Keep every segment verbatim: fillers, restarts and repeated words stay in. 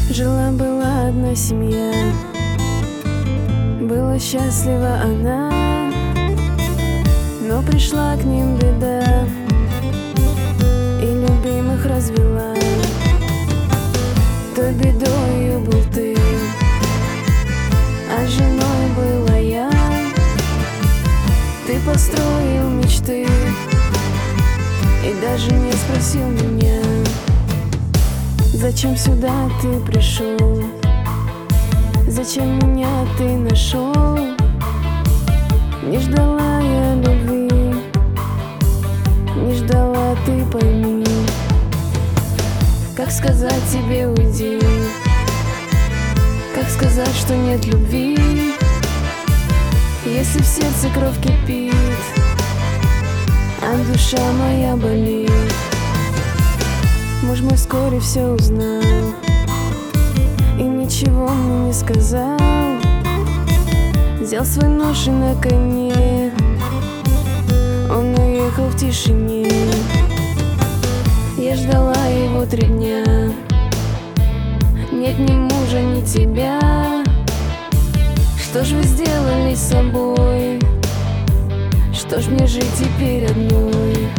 Жила-была одна семья, была счастлива она, но пришла к ним беда и любимых развела. Той бедою был ты, а женой была я. Ты построил мечты и даже не спросил меня, зачем сюда ты пришел, зачем меня ты нашел. Не ждала я любви, не ждала, ты пойми. Как сказать тебе уйди, как сказать, что нет любви, если в сердце кровь кипит, а душа моя болит. Муж мой вскоре все узнал и ничего мне не сказал. Взял свой нож и на коне он уехал в тишине. Я ждала его три дня, нет ни мужа, ни тебя. Что ж вы сделали с собой, что ж мне жить теперь одной?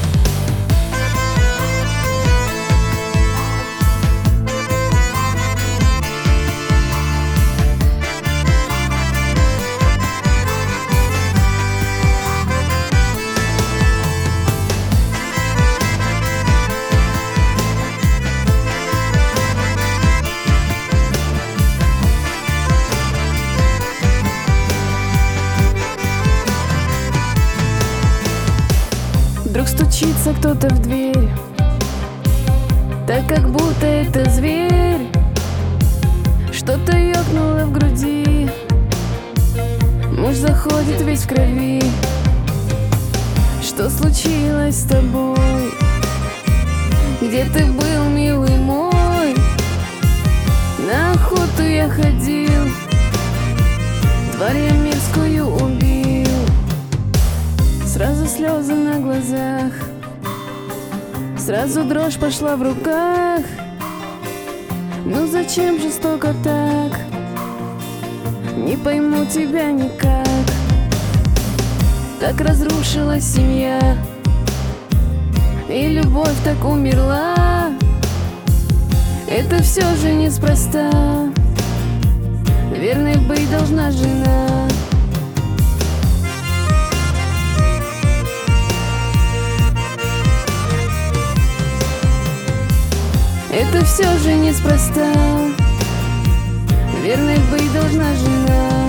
Вдруг стучится кто-то в дверь, так как будто это зверь. Что-то ёкнуло в груди, муж заходит весь в крови. Что случилось с тобой? Где ты был, милый мой? На охоту я ходил, тварь я мерзкую убил. Сразу слезы на глазах, сразу дрожь пошла в руках. Ну зачем жестоко так? Не пойму тебя никак. Так разрушилась семья, и любовь так умерла. Это все же неспроста, верной быть должна жена. Это все же неспроста, верной быть должна жена.